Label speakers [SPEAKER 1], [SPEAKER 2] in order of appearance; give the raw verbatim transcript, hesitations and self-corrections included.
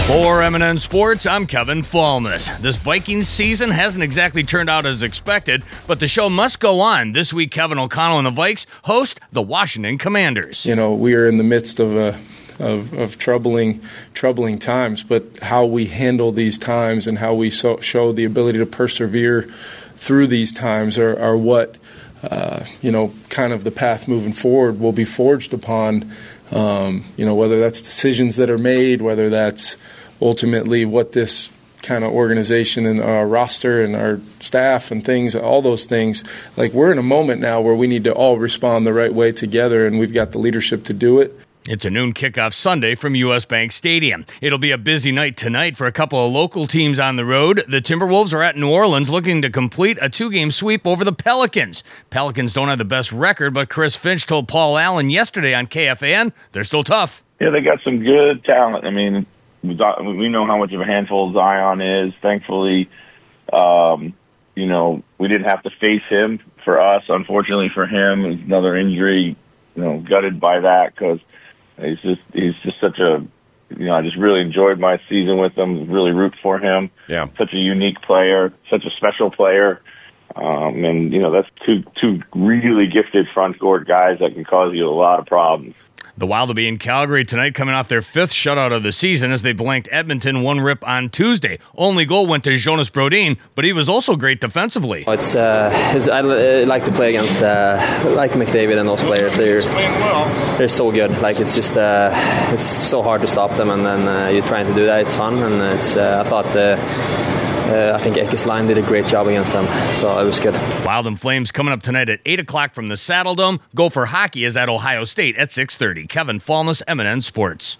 [SPEAKER 1] For M and N Sports, I'm Kevin Falmus. This Vikings season hasn't exactly turned out as expected, but the show must go on. This week, Kevin O'Connell and the Vikes host the Washington Commanders.
[SPEAKER 2] You know, we are in the midst of a of, of troubling troubling times, but how we handle these times and how we so, show the ability to persevere through these times are, are what, uh, you know, kind of the path moving forward will be forged upon. Um, you know, whether that's decisions that are made, whether that's ultimately what this kind of organization and our roster and our staff and things, all those things, like we're in a moment now where we need to all respond the right way together, and we've got the leadership to do it.
[SPEAKER 1] It's a noon kickoff Sunday from U S Bank Stadium. It'll be a busy night tonight for a couple of local teams on the road. The Timberwolves are at New Orleans looking to complete a two-game sweep over the Pelicans. Pelicans don't have the best record, but Chris Finch told Paul Allen yesterday on K F A N they're still tough.
[SPEAKER 3] Yeah, they got some good talent. I mean, we got, we know how much of a handful Zion is. Thankfully, um, you know, we didn't have to face him for us. Unfortunately for him, it was another injury, you know, gutted by that because He's just he's just such a, you know, I just really enjoyed my season with him, really root for him.
[SPEAKER 4] Yeah.
[SPEAKER 3] Such a unique player, such a special player. Um, and, you know, that's two two really gifted front court guys that can cause you a lot of problems.
[SPEAKER 1] The Wild will be in Calgary tonight, coming off their fifth shutout of the season as they blanked Edmonton one rip on Tuesday. Only goal went to Jonas Brodin, but he was also great defensively.
[SPEAKER 5] It's, uh, it's I like to play against uh, like McDavid and those players. They're they're so good. Like it's just uh, it's so hard to stop them, and then uh, you're trying to do that. It's fun, and it's uh, I thought. Uh, Uh, I think Ekesline did a great job against them, so it was good.
[SPEAKER 1] Wild and Flames coming up tonight at eight o'clock from the Saddledome. Gopher Hockey is at Ohio State at six thirty. Kevin Falmus, M and N Sports.